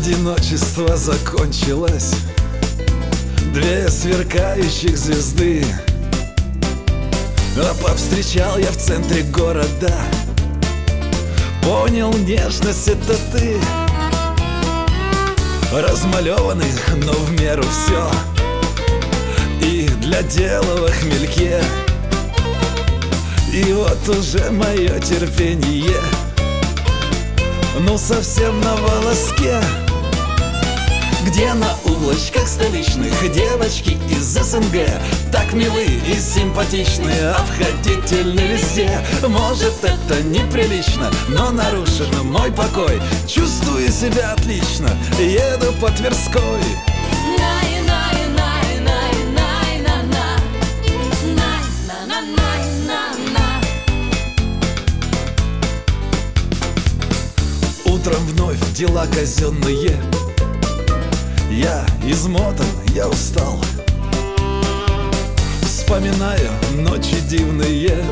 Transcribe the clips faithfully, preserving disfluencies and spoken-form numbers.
Одиночество закончилось, две сверкающих звезды. А повстречал я в центре города, понял, нежность — это ты. Размалеванный, но в меру все, и для дела в хмельке. И вот уже мое терпение, ну совсем на волоске. Где на улочках столичных девочки из СНГ так милы и симпатичны, обходительны везде. Может, это неприлично, но нарушен мой покой. Чувствую себя отлично, еду по Тверской. Утром вновь дела казенные, я измотан, я устал. Вспоминаю ночи дивные,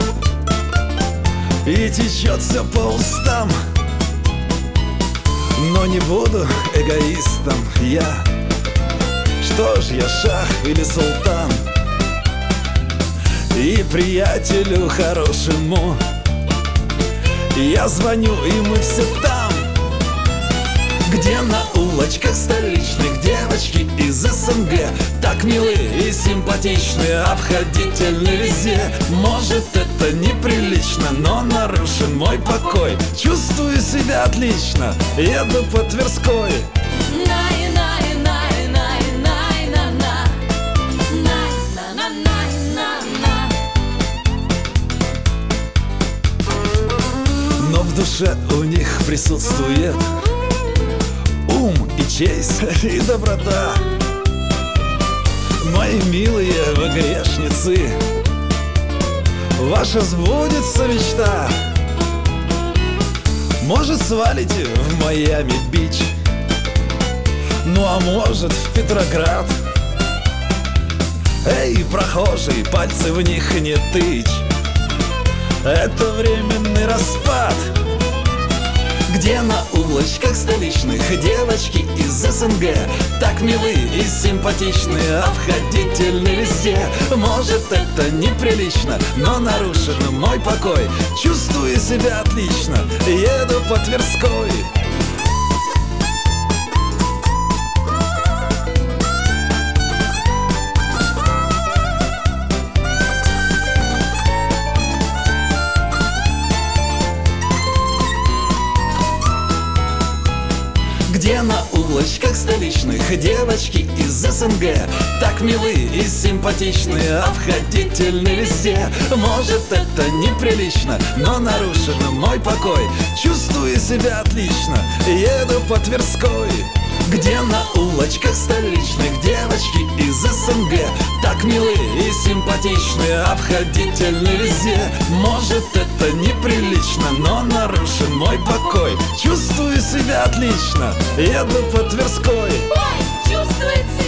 и течет все по устам. Но не буду эгоистом я, что ж я, шах или султан? И приятелю хорошему я звоню, и мы все там. Где на улочках столичных девочки из СНГ так милы и симпатичны, обходительны везде. Может, это неприлично, но нарушен мой покой. Чувствую себя oтлично, еду по Тверской. Но в душе у них присутствует ум и честь и доброта. Мои милые вы грешницы, ваша сбудется мечта. Может, свалите в Майами-Бич, ну а может, в Петроград. Эй, прохожий, пальцы в них не тычь, это временный распад. Где на улочках столичных девочки из СНГ так милы и симпатичны, обходительны везде. Может, это неприлично, но нарушен мой покой. Чувствую себя отлично, еду по Тверской. Где на улочках столичных девочки из СНГ так милы и симпатичны, обходительны везде. Может, это неприлично, но нарушен мой покой. Чувствую себя отлично, еду по Тверской. Где на улочках столичных девочки из СНГ так милы и симпатичны, обходительны везде. Может, это неприлично, но нарушен мой покой. Чувствую себя отлично, еду по Тверской. Ой, чувствуется